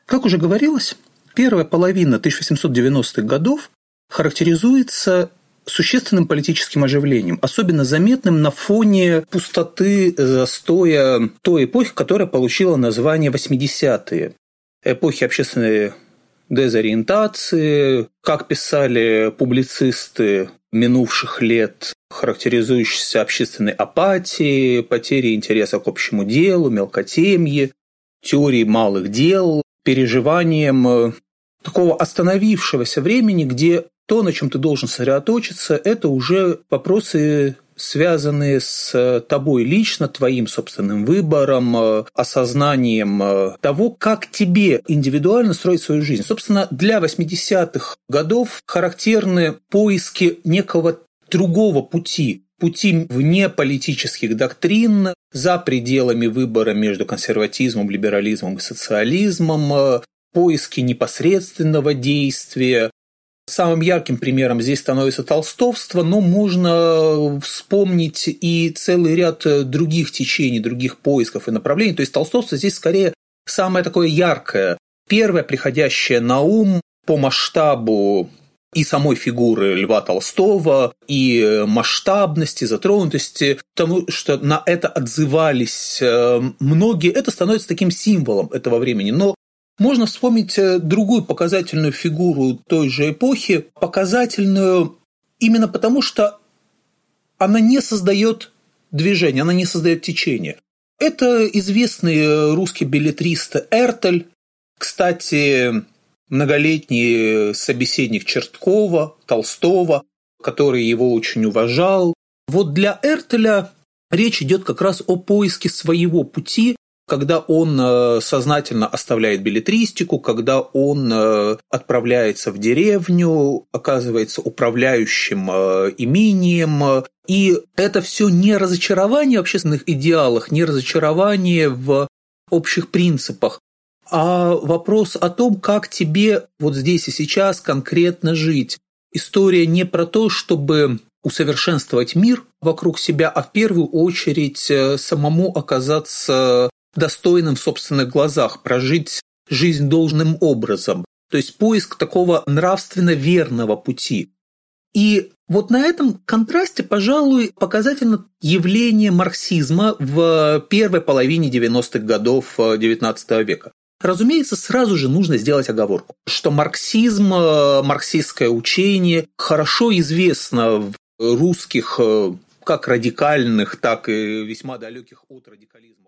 Как уже говорилось, первая половина 1890-х годов характеризуется существенным политическим оживлением, особенно заметным на фоне пустоты, застоя той эпохи, которая получила название 80-е. Эпохи общественной дезориентации, как писали публицисты минувших лет, характеризующиеся общественной апатией, потерей интереса к общему делу, мелкотемье, теорией малых дел, переживанием такого остановившегося времени, где то, на чем ты должен сосредоточиться, это уже вопросы, связанные с тобой лично, твоим собственным выбором, осознанием того, как тебе индивидуально строить свою жизнь. Собственно, для 80-х годов характерны поиски некого другого пути вне политических доктрин, за пределами выбора между консерватизмом, либерализмом и социализмом, поиски непосредственного действия. Самым ярким примером здесь становится толстовство, но можно вспомнить и целый ряд других течений, других поисков и направлений. То есть толстовство здесь скорее самое такое яркое, первое, приходящее на ум по масштабу и самой фигуры Льва Толстого, и масштабности, затронутости, потому что на это отзывались многие. Это становится таким символом этого времени. Но можно вспомнить другую показательную фигуру той же эпохи, показательную именно потому, что она не создает движения, она не создает течения. Это известный русский беллетрист Эртель, кстати, многолетний собеседник Черткова, Толстого, который его очень уважал. Вот для Эртеля речь идет как раз о поиске своего пути, когда он сознательно оставляет беллетристику, когда он отправляется в деревню, оказывается управляющим имением. И это все не разочарование в общественных идеалах, не разочарование в общих принципах, а вопрос о том, как тебе вот здесь и сейчас конкретно жить. История не про то, чтобы усовершенствовать мир вокруг себя, а в первую очередь самому оказаться достойным в собственных глазах, прожить жизнь должным образом. То есть поиск такого нравственно верного пути. И вот на этом контрасте, пожалуй, показательно явление марксизма в первой половине 90-х годов XIX века. Разумеется, сразу же нужно сделать оговорку, что марксизм, марксистское учение хорошо известно в русских как радикальных, так и весьма далеких от радикализма